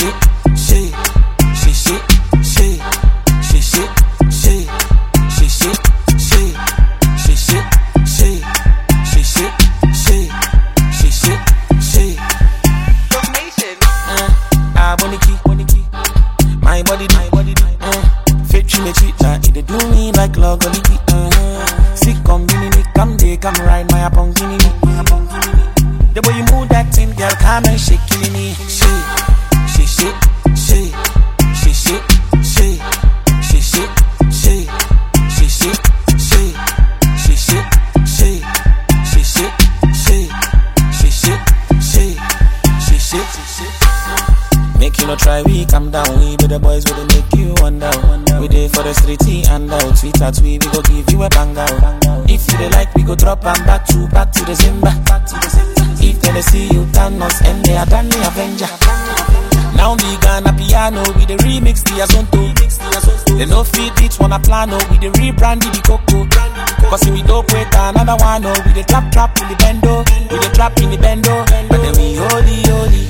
Come ride my apongini. The way you move that thing, girl, come and shake killing me. Make you no try, we come down. We be the boys, we dey make you wonder. We dey for the street, and out. Tweet at we go give you a bang out. If you dey like, we go drop and back to the Zimba. If they see you, Thanos, and they are done the Avenger. Now we gonna piano, we the remix the Azonto. They no feed each one a plano, we the rebrand the Coco. Cause if we don't wait another one, we the trap in the bendo. We the trap in the bendo. But then we holy.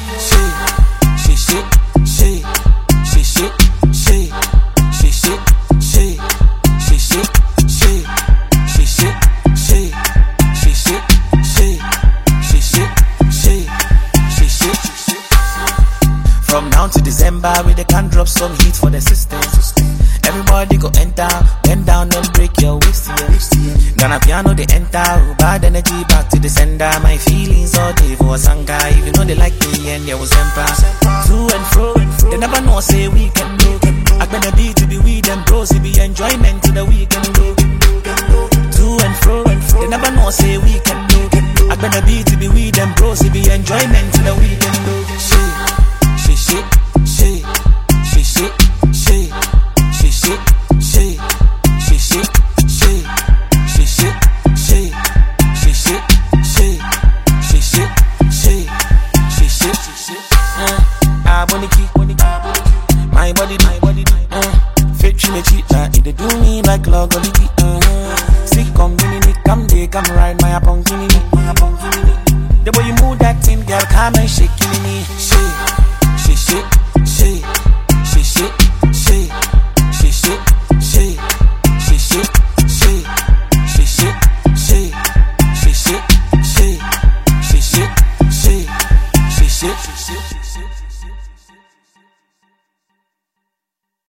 From now to December, we they can drop some heat for the system. Everybody go enter, bend down and break your waist here. Gonna piano they enter, bad energy back to the sender. My feelings all day for a sanga. If you know they like me and there was emperor. To and fro, they never know say we can do. I gonna be to be with them bros, it be enjoyment to the weekend. To and fro, they never know say we can do. I gonna be to be with them bros, it be enjoyment to the weekend. My body, fake me cheat, it they do me like logoliki. Sick come ride my apongini. The way you move that thing, girl, come and shake killing me. She